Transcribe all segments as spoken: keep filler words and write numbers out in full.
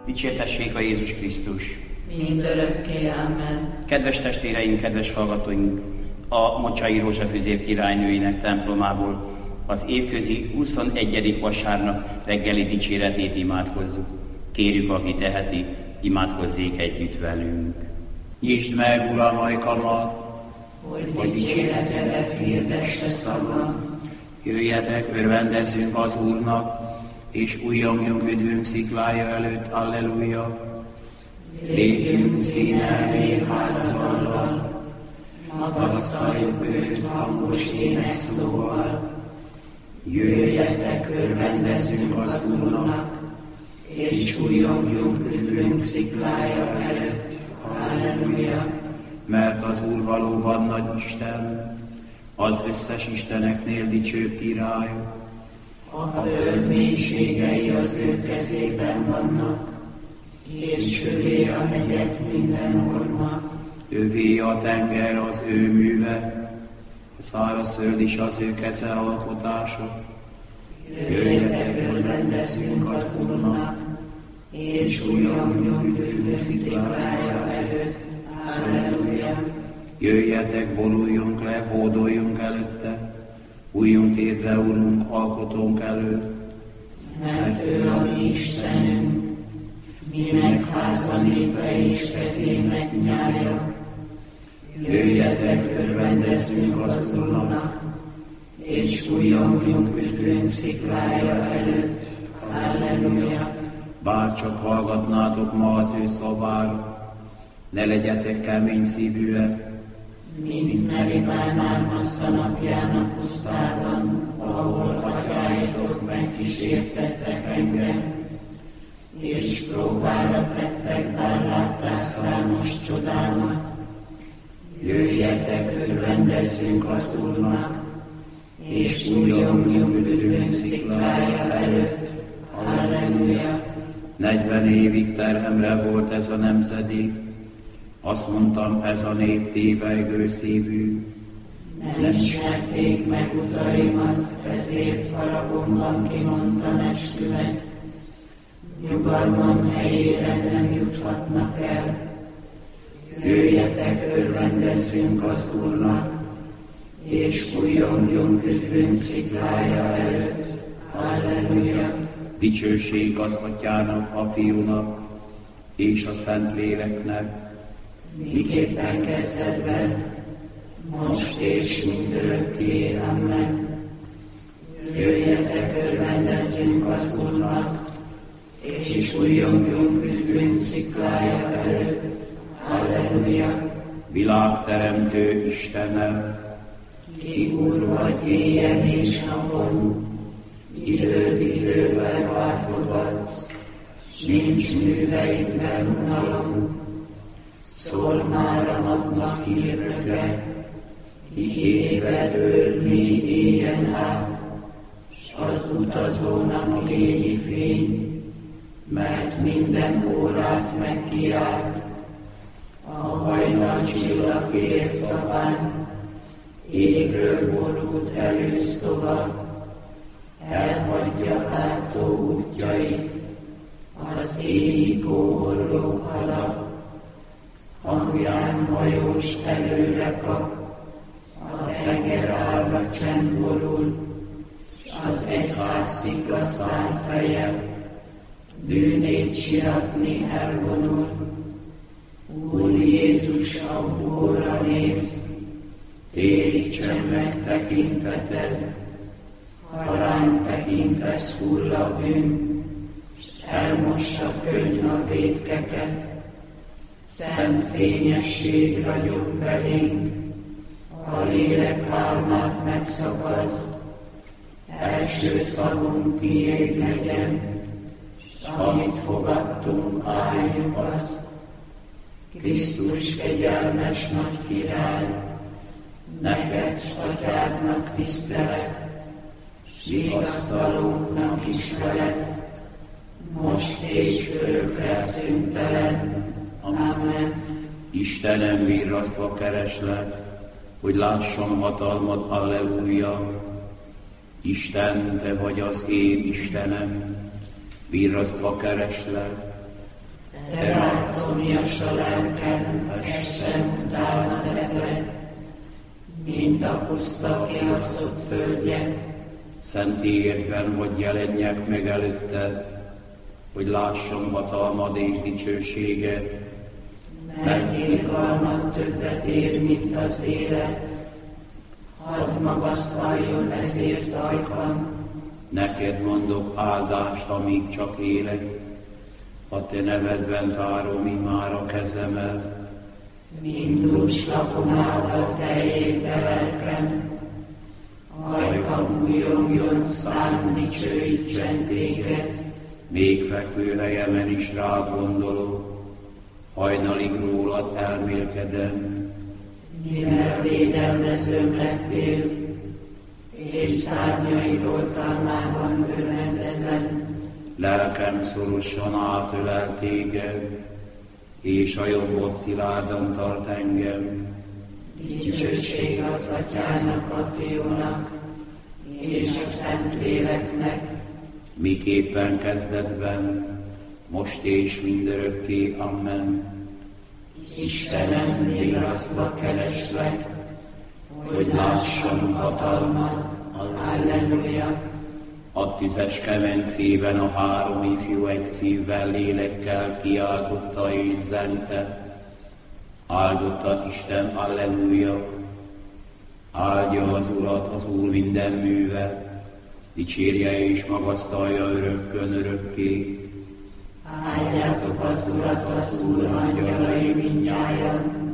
Dicsértessék a Jézus Krisztus! Mindörökké, amen. Kedves testvéreink, kedves hallgatóink! A Mocsai Rózsafűzér királynőinek templomából az évközi huszonegyedik vasárnap reggeli dicséretét imádkozzuk. Kérjük, aki teheti, imádkozzék együtt velünk. Nyisd meg, Uram, ajkamat, hogy, hogy dicséretedet hirdesse szavam. Jöjjetek, örvendezzünk az Úrnak, és újjongjunk üdvünk sziklája előtt, alleluja. Lépjünk színe elé háladallal, magasztaljuk őt hangos énekszóval. Jöjjetek, örvendezzünk az Úrnak, és újjongjunk üdvünk sziklája előtt, halleluja. Mert az Úr valóban nagy Isten, az összes isteneknél dicső király. A föld mélységei az ő kezében vannak, és övé a hegyek minden orma. Övé a tenger az ő műve, a szárazföld is az ő keze alkotása. Jöjjetek, örvendezzünk az Úrnak, és újjongjunk üdvünk sziklája előtt, halleluja. Jöjjetek, boruljunk le, hódoljunk előtte, újjunk térdre, Urunk, alkotónk előtt. Mert ő a mi Istenünk, minek háza népe és kezének nyája. Jöjjetek, örvendezzünk az Úrnak, és újjongjunk üdvünk sziklája előtt, halleluja. Bár csak hallgatnátok ma az ő szavára, ne legyetek kemény szívűek, mint Meribán Massza napján a pusztában, ahol atyáitok megkísértettek engem, és próbára tettek, bár látták számos csodámat. Jöjjetek, örvendezzünk az Úrnak, és újjongjunk üdvünk sziklája előtt, halleluja. Negyven évig terhemre volt ez a nemzedék, azt mondtam, ez a nép tévejgő szívű. Nem ismerték meg utaimat, ezért haragomban kimondtam esküvet. Nyugalmam helyére nem juthatnak el. Jöjjetek, örvendezzünk az Úrnak, és újjongjunk üdvünk sziklája előtt, halleluja. Dicsőség az Atyának, a Fiúnak, és a Szentléleknek, miképpen kezdetben, most és mindörökké, amen. Jöjjetek, örvendezzünk az Úrnak, és újjongjunk üdvünk sziklája előtt, halleluja. Világteremtő Istene, ki Úr vagy éjjel és napon, időt idővel váltogatsz, nincs műveidben unalom. Szól már a napnak hírnöke, ki ébred ölni éjjen át, s az utazónak légi fény, mert minden órát megkiált. A hajnal csillag érszakán, égről borult elősz tovább, elhagyja átó útjait, az égi kóborlók halad. Hangján hajós előre kap, a tenger állva csend borul, s az egyház sziklaszál feje, bűnét siratni elvonul. Úr Jézus a búra néz, térítsen meg tekinteted, ha ránk tekintesz hull a bűn, s elmossa könny a vétkeket. Szent fényesség ragyog belénk, a lélek álmát megszakaz, első szavunk tiéd legyen, s amit fogadtunk, álljuk azt. Krisztus kegyelmes nagy király, neked s Atyádnak tisztelet, s vigasztalónknak is veled, most és örökre szüntelen. Amen. Istenem, virrasztva kereslek, hogy lássam hatalmad, alleluja. Isten, te vagy az én Istenem, virrasztva kereslek, te látsz szomjas a lelkem, essen utána teped, mint a puszta kiasszott földje. Szentélyedben, hogy jelenjek meg előtted, hogy lássam hatalmad és dicsőséged. Mert irgalmad többet ér, mint az élet, hadd magasztaljon ezért ajkam. Neked mondok áldást, amíg csak élek, a te nevedben tárom immár a kezemet. Mint dús lakomával teljébe lelkem, ajkam újongjon, szám dicsőítsen téged. Még fekvő helyemen is rád gondolok, hajnalig rólad elmélkedem. Mivel védelmezőm lettél, és szárnyaid oltalmában örvendezem. Lelkem szorosan átölel téged, és a jobbod szilárdan tart engem. Dicsőség az Atyának, a Fiúnak, és a Szentléleknek, miképpen kezdetben, most és mindörökké. Amen. Istenem, vigasztva kereslek, hogy lássam hatalmad. Halleluja! A tüzes kemencében a három ifjú egy szívvel, lélekkel kiáltotta és zente. Áldott az Isten, halleluja! Áldja az Urat az Úr minden műve, dicsérje és magasztalja örökkön örökké. Áldjátok az Urat, az Úr angyalai mindnyájan.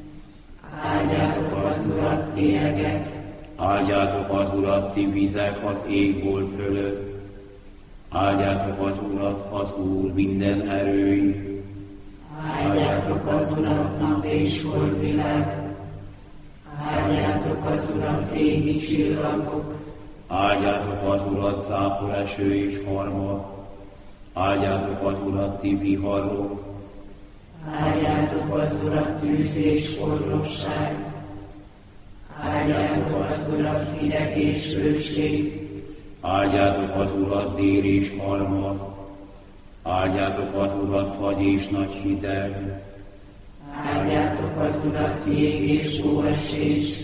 Áldjátok az Urat, ti egek. Áldjátok az Urat, ti vizek az égbolt fölött. Áldjátok az Urat, az Úr minden erői. Áldjátok az Urat, nap és holdvilág. Áldjátok az Urat, égi csillagok. Áldjátok az Urat, zápor eső és harmad. Áldjátok az Urat, ti viharok. Áldjátok az Urat, tűz és forróság. Áldjátok az Urat, hideg és hőség. Áldjátok az Urat, dél és harmad. Áldjátok az Urat, fagy és nagy hideg. Áldjátok az Urat, jég és hóesés.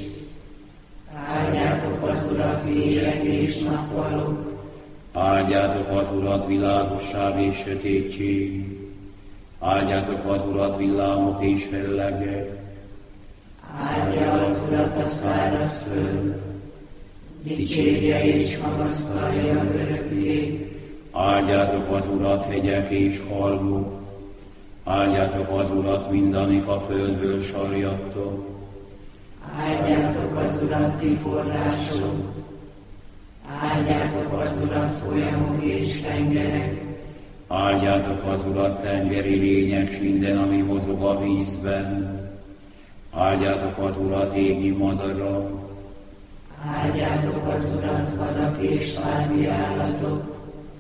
Áldjátok az Urat, éjek és nappalok. Áldjátok az Urat, világosság és sötétség. Áldjátok az Urat, villámok és fellegek. Áldja az Urat a száraz föld, dicsérje és magasztalja örökké. Áldjátok az Urat, hegyek és halmok. Áldjátok az Urat, mindamik a földből sarjadtok. Áldjátok az Urat, ti források. Áldjátok az Urat, folyamok és tengerek. Áldjátok az Urat, tengeri lények, s minden, ami mozog a vízben. Áldjátok az Urat, égi madarak. Áldjátok az Urat, vadak és házi állatok.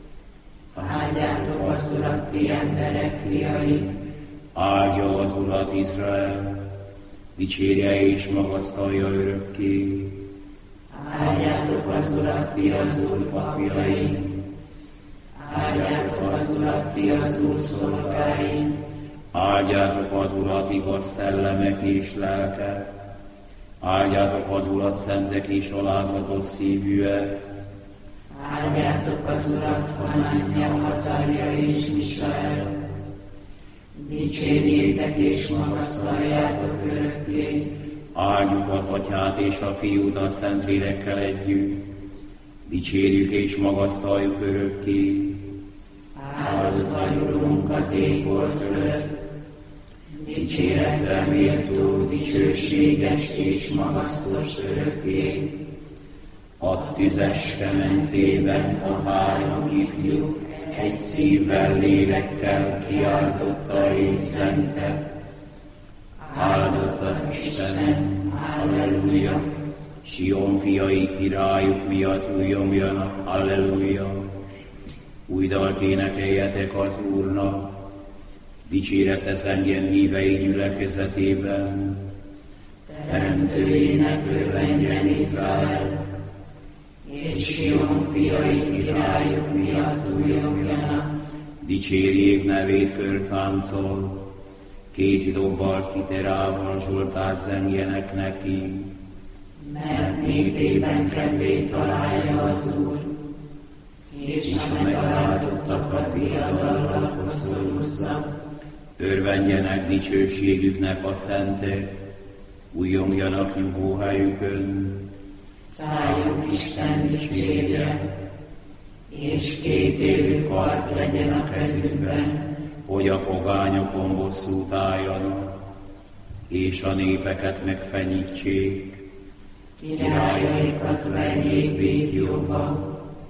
Áldjátok az Urat, ti emberek fiai. Áldja az Urat Izrael, dicsérje és magasztalja örökké. Áldjátok az Urat, ti az Úr papjai. Áldjátok az Urat, ti az Úr szolgái. Áldjátok az Urat, igaz szellemek és lelkek. Áldjátok az Urat, szentek és alázatos szívűek. Áldjátok az Urat, Hanánja, Hazárja és Misael. Dicsérjétek és magasztaljátok örökké. Áldjuk az Atyát és a Fiút a Szentlélekkel együtt. Dicsérjük és magasztaljuk örökké. Áldott vagy Urunk az égbolt fölött. Dicséretre méltó, dicsőséges és magasztos örökké. A tüzes kemencében a három ifjú egy szívvel, lélekkel kiáltotta és zente. Áldott az Istenem, halleluja! Sion fiai királyuk miatt újjongjanak, halleluja! Új dalt énekeljetek az Úrnak, dicsérete szentjen hívei gyülekezetében. Teremtőjének örvendjen Izrael, és Sion fiai királyuk miatt újjongjanak. dicsérjék nevét körtáncol, kézi dobbal, citerával, zsoltárt zengjenek neki. Mert népében kedvét találja az Úr, és a megalázottakat diadallal koszorúzza. Örvendjenek dicsőségüknek a szentek, újjongjanak nyugvóhelyükön. Szálljuk Isten dicsérje, és két élő kard legyen a kezükben, hogy a pogányokon bosszút álljanak, és a népeket megfenyítsék. Királyaikat vegyék békjóba,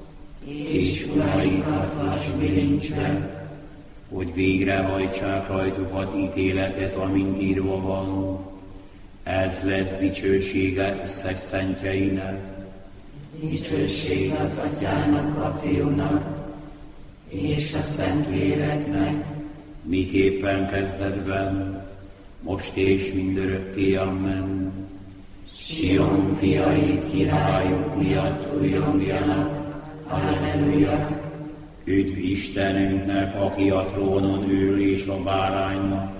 és uraikat vasbilincsbe, hogy végrehajtsák rajtuk az ítéletet, amint írva van. Ez lesz dicsősége összes szentjeinek. Dicsőség az Atyának, a Fiúnak, és a Szentléleknek, miképpen kezdetben, most és mindörökké, amen. Sion fiai királyok miatt újjongjanak, halleluja! Üdv Istenünknek, aki a trónon ül, és a báránynak.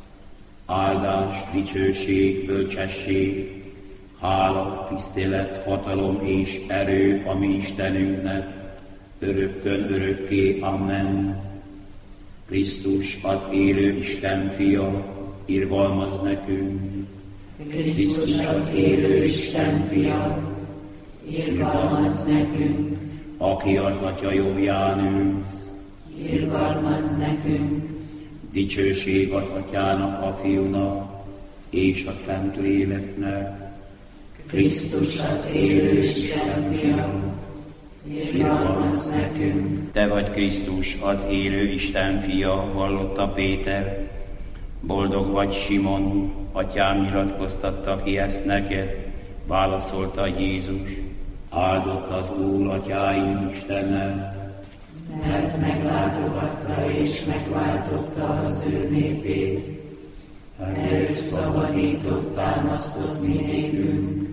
Áldás, dicsőség, bölcsesség, hála, tisztelet, hatalom és erő a mi Istenünknek, öröktön örökké, amen. Krisztus az élő Isten fia, irgalmaz nekünk. Krisztus az élő Isten fia, irgalmaz nekünk. Aki az Atya jobbján ülsz, irgalmaz nekünk. Dicsőség az Atyának, a Fiúnak és a Szentléleknek. Krisztus az élő Isten fia, irgalmaz nekünk. Te vagy Krisztus, az élő Isten fia, vallotta Péter. Boldog vagy Simon, Atyám nyilatkoztatta ki ezt neked, válaszolta Jézus. Áldott az Úr, Atyáim Istene, mert meglátogatta és megváltotta az ő népét. Erős szabadított, támasztott mi népünk,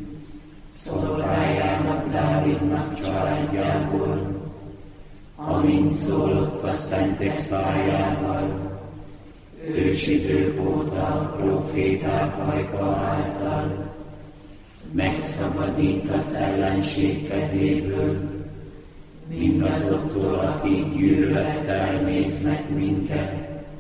szolgájának Dávidnak családjából, amint szólott a szentek szájával, ősidők óta próféták ajka által, megszabadít az ellenség kezéből, mindazoktól, akik gyűlölettel néznek minket.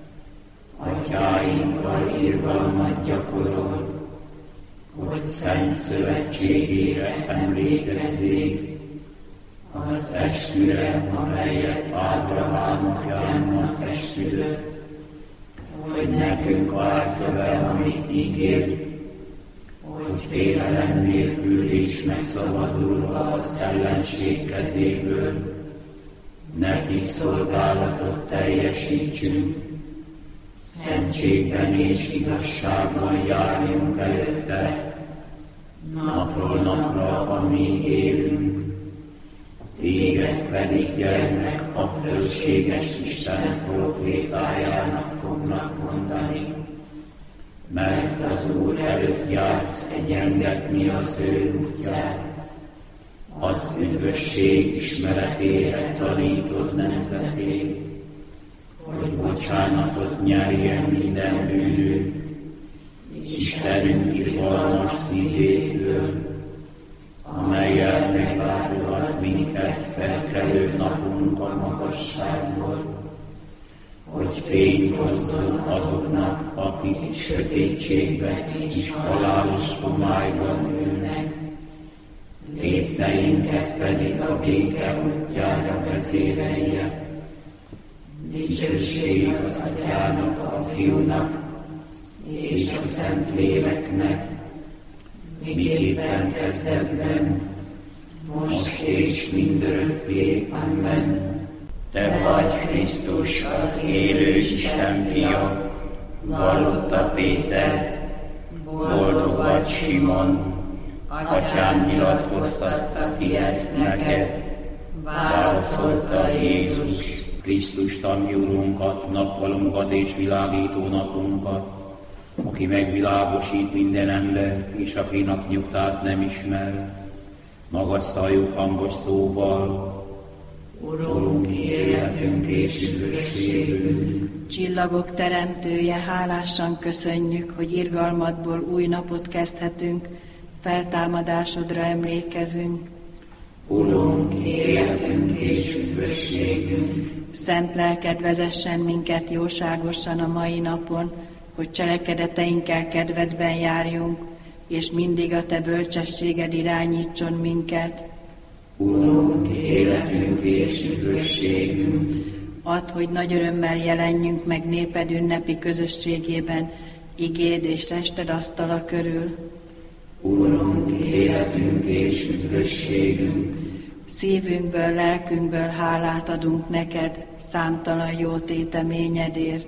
Atyáinkkal irgalmat gyakorol, hogy szent szövetségére emlékezzék, az esküre, amelyet Ábrahám atyának esküdött, hogy nekünk váltja be, amit ígért, hogy félelem nélkül is megszabadulva az ellenség kezéből, neki szolgálatot teljesítsünk, szentségben és igazságban járjunk előtte, napról napra, amíg élünk. Téged pedig, gyermek, a fölséges Isten profétájának fognak mondani, mert az Úr előtt jársz egyengetni az ő útját, az üdvösség ismeretére tanítod nemzetét, hogy bocsánatot nyerjen minden bűnünk, Istenünk irgalmas szívétől, amellyel meglátogat minket felkelő napunk a magasságból, hogy fényt hozzon azoknak, akik sötétségben és halálos homályban ülnek, lépteinket pedig a béke útjára vezérelje. Dicsőség az Atyának, a Fiúnak és a Szentléleknek, miképpen kezdetben, most és mindörökké, amen. Te vagy Krisztus, az élő Isten fia, vallotta Péter. Boldog vagy Simon, Atyám nyilatkoztatta ki ezt neked, válaszolta Jézus. Krisztus, tanulj Urunkat, nappalunkat és világító napunkat, aki megvilágosít minden ember, és akinek nyugtát nem ismer. Magasztaljuk hangos szóval, Urunk, életünk és üdvösségünk. Csillagok teremtője, hálásan köszönjük, hogy irgalmadból új napot kezdhetünk, feltámadásodra emlékezünk. Urunk, életünk és üdvösségünk. Szent lelked vezessen minket jóságosan a mai napon, hogy cselekedeteinkkel kedvedben járjunk, és mindig a te bölcsességed irányítson minket. Urunk, életünk és üdvösségünk. Add, hogy nagy örömmel jelenjünk meg néped ünnepi közösségében, igéd és tested asztala körül. Urunk, életünk és üdvösségünk. Szívünkből, lelkünkből hálát adunk neked, számtalan jó téteményedért.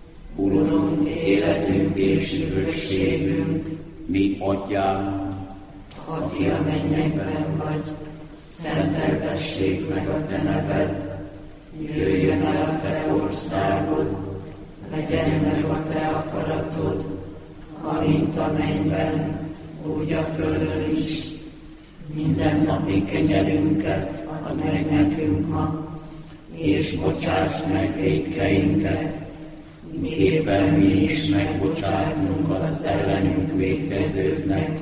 Urunk, életünk és üdvösségünk. Mi atyánk, aki a mennyekben vagy, szenteltessék meg a te neved. Jöjjön el a te országod, legyen meg a te akaratod, amint a mennyben, úgy a földön is. Minden napi kenyerünket add meg nekünk ma, és bocsáss meg vétkeinket, miképpen mi is megbocsátunk az ellenünk vétkezőknek,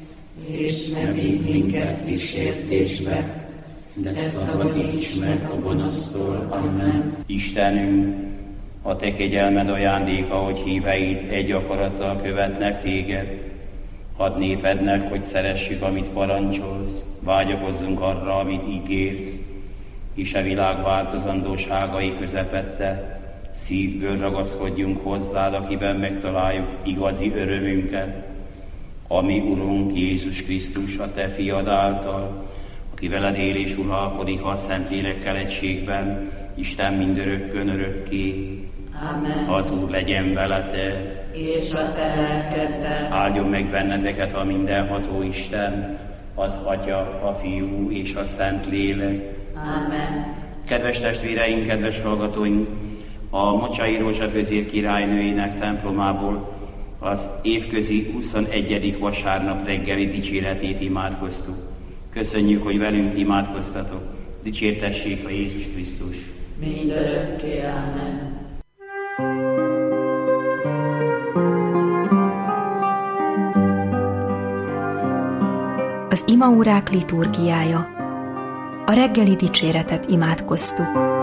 és ne vigy minket kísértésbe, de szabadíts meg a gonosztól. Amen. Istenünk, a te kegyelmed ajándéka, hogy híveid egy akarattal követnek téged. Hadd népednek, hogy szeressük, amit parancsolsz, vágyakozzunk arra, amit ígérsz, és a világ változandóságai közepette szívből ragaszkodjunk hozzád, akiben megtaláljuk igazi örömünket, ami Urunk Jézus Krisztus, a te fiad által, aki veled él és uralkodik a Szentlélekkel egységben, Isten mindörökkön örökké. Amen. Az Úr legyen veletek, És a te lelkeddel. áldjon meg benneteket a mindenható Isten, az Atya, a Fiú és a Szentlélek. Amen. Kedves testvéreink, kedves hallgatóink, a Mocsai Rózsa Közép királynőjének templomából az évközi huszonegyedik vasárnap reggeli dicséretét imádkoztuk. Köszönjük, hogy velünk imádkoztatok. Dicsértessék a Jézus Krisztus. Mindörökké. Amen. Az imaórák liturgiája. A reggeli dicséretet imádkoztuk.